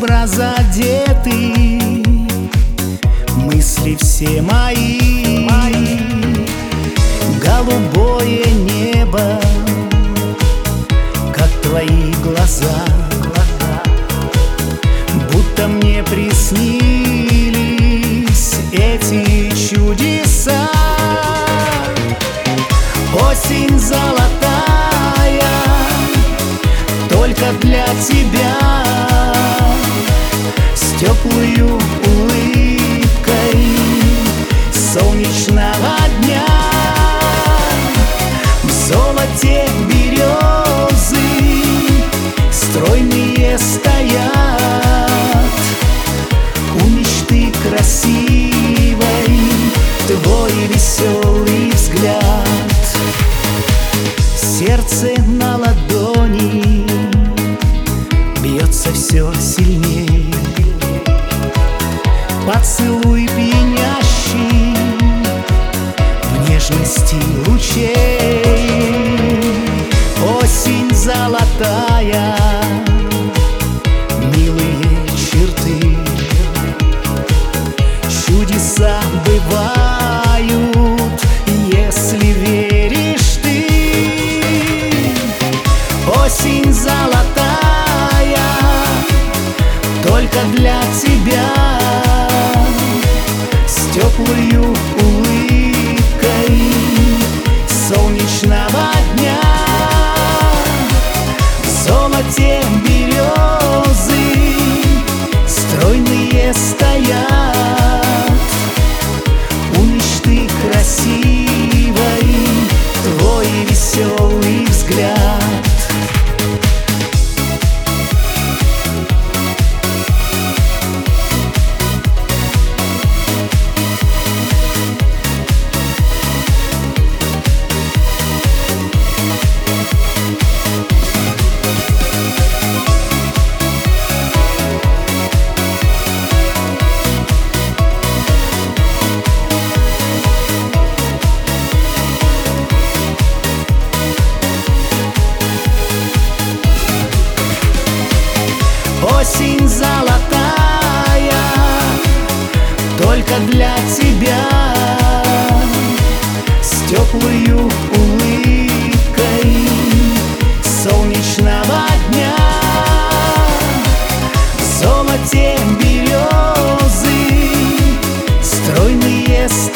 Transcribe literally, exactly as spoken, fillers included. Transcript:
образ одеты, мысли все мои, голубое небо, как твои глаза, будто мне приснились эти чудеса. Осень золотая, только для тебя, с теплою улыбкой солнечного дня. В золоте березы стройные стоят, у мечты красивой твой веселый взгляд. Сердце на ладони бьется все сильней, поцелуй пьянящий в нежности лучей. Осень золотая, милые черты, чудеса бывают, если веришь ты. Осень золотая, только для тебя, с теплою улыбкой солнечного дня. В золоте березы стройные стоят, у мечты красивой твой веселый взгляд. Осень золотая, только для тебя, с теплою улыбкой солнечного дня. В золоте березы стройные стоят,